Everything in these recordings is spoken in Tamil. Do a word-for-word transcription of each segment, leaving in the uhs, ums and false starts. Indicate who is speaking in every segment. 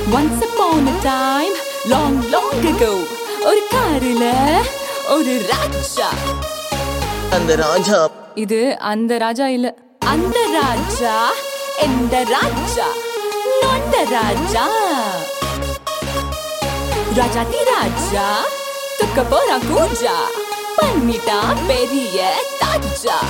Speaker 1: Once upon a time, long long ago, ஒரு காரில ஒரு ராஜா.
Speaker 2: அந்த ராஜா
Speaker 1: இது அந்த ராஜா இல்ல, அந்த ராஜா எந்த ராஜா, நொண்ட ராஜா. ராஜாதி ராஜா துக்க போறா கூஜா, பண்ணிட்டா பெரிய தாஜா.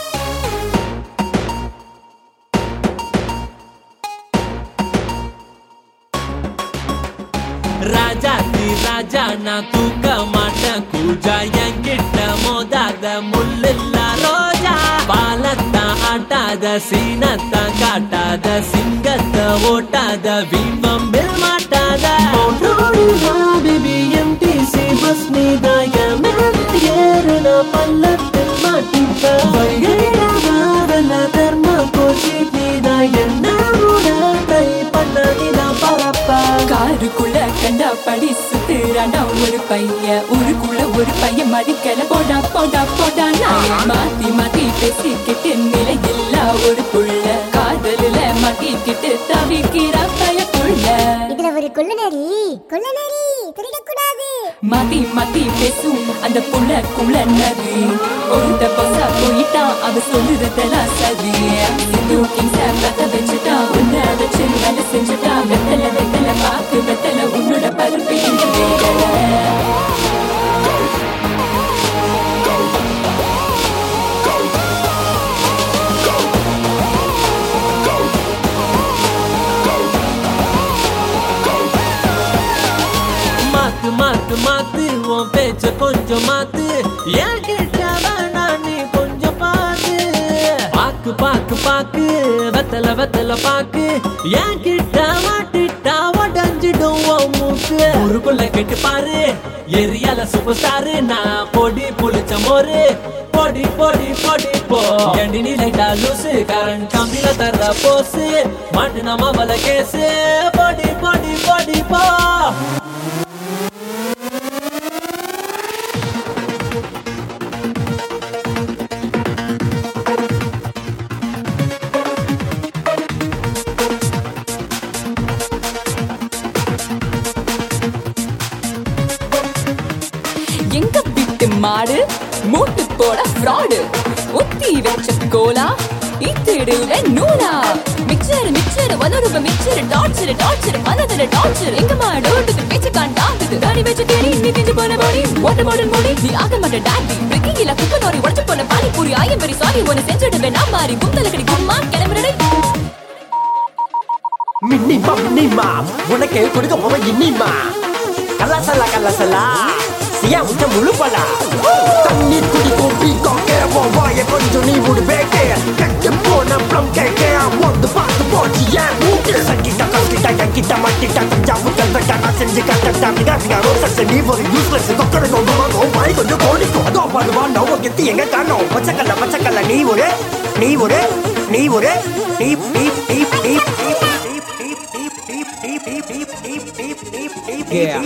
Speaker 3: ராஜாதி ராஜா நான் தூக்க மாட்டேன் கூஜா, என்கிட்ட மோதாத முள்ளில்லா ரோஜா. பாலத்தா ஆட்டாத சீனத்தான் காட்டாத, சிங்கத்தை ஓட்டாத வீம்பம்பில் மாட்டாத. பேபி எம்டிசி பஸ் நீதாய ஏறுன பள்ளத்தில் மாட்டிப்ப. வைகையில தர்மா கோச்சி நீதாய ட்ரை பண்ண நீதான் பரப்ப.
Speaker 1: காருக்குள்ள கண்டபடி சுத்துறானா ஒரு பையன், ஊருக்குள்ள ஒரு பையன் மடிக்கல போடா போடா போடா. நான் மாத்தி மாத்தி பேசிக்கிட்டு நிலையில்லா ஒரு புள்ள, காதலில மாட்டிக்கிட்டு தவிக்கிற பயப்புள்ள.
Speaker 4: இதுல ஒரு கொள்ளநரி கொள்ளநரி திருடக்கூடாது.
Speaker 1: மாத்தி மாத்தி பேசும் அந்த புள்ள குள்ளநரி, ஒருத்த பசா போயிட்டான் அவ சொல்லுறதெல்லாம் சரி. தூக்கிங் சாப்பிட்ட வச்சுட்டா உன்னை வச்சு வேலை செஞ்சுட்டா. வெத்தல வெத்தல பாக்கு வெத்தல உன்னோட பருப்பு இங்க வேகல.
Speaker 3: மாத்து மாத்து மாத்து உன் பேச்ச கொஞ்சம் மாத்து, என்கிட்ட வேணா நீ கொஞ்சம் பாத்து. பாக்கு பாக்கு பாக்கு வெத்தல வெத்தல பாக்கு, என்கிட்ட மாட்டிட்டா உடஞ்சிடும் உன் மூக்கு. ஊருக்குள்ள கேட்டு பாரு ஏரியால சூப்பர் ஸ்டாரு நான், பொடி புளிச்ச மோரு பொடி பொடி பொடி போ. எண்டி நீ லைட்டா லூசு கரண்ட் கம்பில தர்ற போசு, மாட்டுனா மாவல கேசு பொடி பொடி பொடி போ.
Speaker 1: எங்க விட்டு மாடு மூட்டு போட ஃப்ராடு, ஒத்தி வச்ச கோலா இத்திடுல நூலா. மிக்சர் மிக்சர் வனருப மிக்சர் டார்ச்சர் டார்ச்சர் மனதில டார்ச்சர். எங்க மாடோட்டுக்கு பேச்சு காண்டாகுது, தாடி வச்சு தேடி நீ திஞ்சு போன பாடி. வாட்டர் பாட்டில் மூடி நீ ஆக மாட்ட டாடி, பிரிக்கில குப்பை நோரி உடச்சு போன panipuri. I am very sorry உன்னை செஞ்சுடுவேன் நான் மாறி. குந்தல கடி கும்மா கிளம்புறடை.
Speaker 5: மின்னிமா மின்னிமா உனக்கு கொடுக்க போவ இன்னிமா. கலாசலா கலாசலா சியா உச்ச முழுப்பலா. தண்ணீர் குடிக்கும் பீக்கம் கேவோம் வாய கொஞ்சம் நீ ஒரு பேக்கே. கட்டு போன ப்ளம் கேக்கே வந்து பார்த்து போச்சு ஏன் மூக்கு. சங்கிட்ட கங்கிட்ட என்கிட்ட மாட்டிட்ட கொஞ்சம் கல்வெட்டா நான் செஞ்சு கட்டட்டா. விடாசிங்க ரோசஸ் நீ ஒரு யூஸ்லெஸ் கொக்கரை கொண்டு வாங்கும் வாய் கொஞ்சம் கோடிக்கும். அதோ பாடுவா நோவ கெத்தி எங்க காணோம். பச்சைக்கல்ல பச்சைக்கல்ல நீ ஒரு நீ ஒரு நீ ஒரு நீ நீ நீ நீ
Speaker 2: Yeah.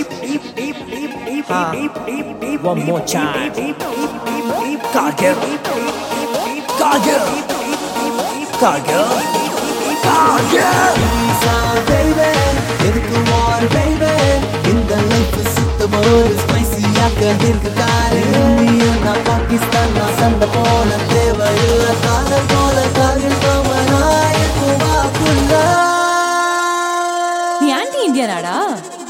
Speaker 2: Uh, one more time. Cargill. Cargill. Cargill. Cargill.
Speaker 3: Baby, எதுக்கு war baby, இந்த life சுத்தமா ஒரு spicy ஆக்க இருக்கு காரு. இந்தியா நான் பாகிஸ்தான் நான் சண்டை போல தேவையில்ல, காதல் போல காதல் போமனாய் குவா புல்லா.
Speaker 1: நீ ஆன்டி இந்தியனாடா?